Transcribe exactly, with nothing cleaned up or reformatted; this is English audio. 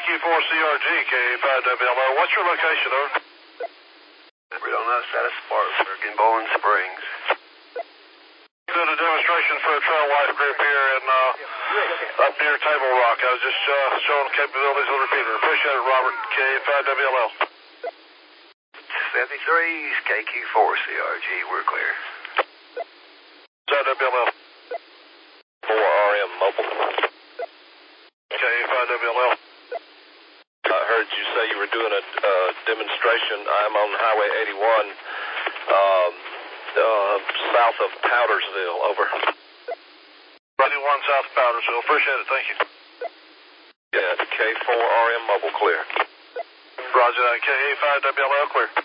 Q four C R G, K A five W L O. What's your location, over? We're on the side of Spartanburg in Bowling Springs. Did a demonstration for a Trail Life group here in, uh, up near Table Rock. I was just uh, showing the capabilities of the repeater. Appreciate it, Robert. K A five W L L. seventy-threes, K Q four C R G, we're clear. five W L L. four R M mobile. K A five W L L. I heard you say you were doing a uh, demonstration. I'm on Highway eighty-one, um, uh, south of Powdersville. Over. eighty-one south of Powdersville. Appreciate it. Thank you. Yeah, K four R M mobile clear. Roger that. K A five W L L clear.